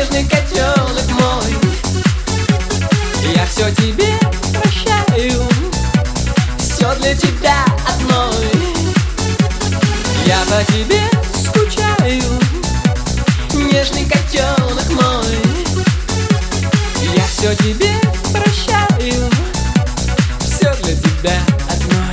нежный котенок мой. Я все тебе прощаю, все для тебя одной. Я по тебе скучаю, нежный котенок мой. Я все тебе прощаю, все для тебя одной.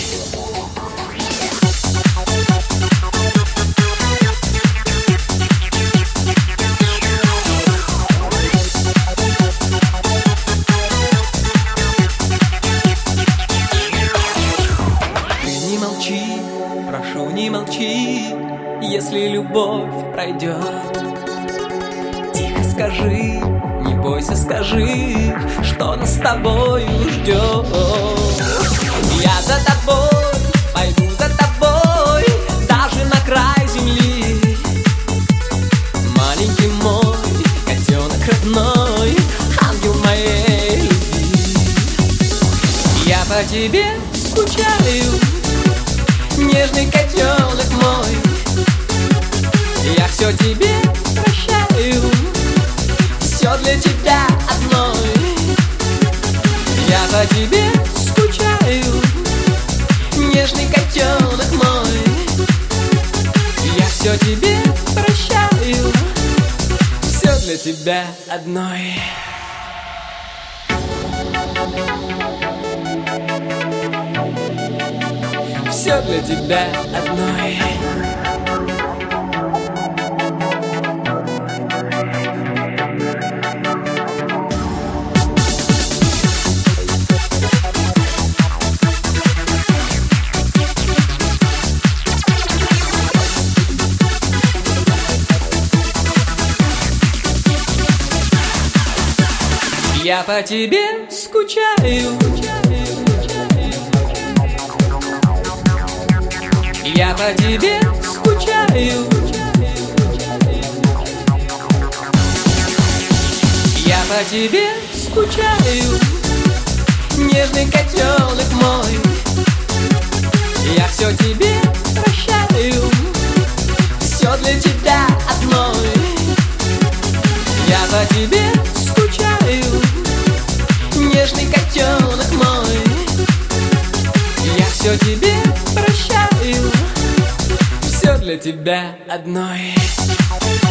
Ты не молчи, прошу, не молчи, если любовь пройдет. Тихо скажи, не бойся, скажи, что нас с тобою ждет. Я за тобой, пойду за тобой, даже на край земли. Маленький мой котенок родной, ангел моей любви. Я по тебе скучаю, нежный котенок мой. Я все тебе прощаю, все для тебя одной. Я по тебе скучаю, нежный котенок мой. Я все тебе прощаю, все для тебя одной. Все для тебя одной. Я по тебе скучаю, я по тебе скучаю, я по тебе скучаю, нежный котенок мой. Я все тебе прощаю, все для тебя одной. Я по тебе скучаю, нежный котенок мой. Я все тебе прощаю, все для тебя одной.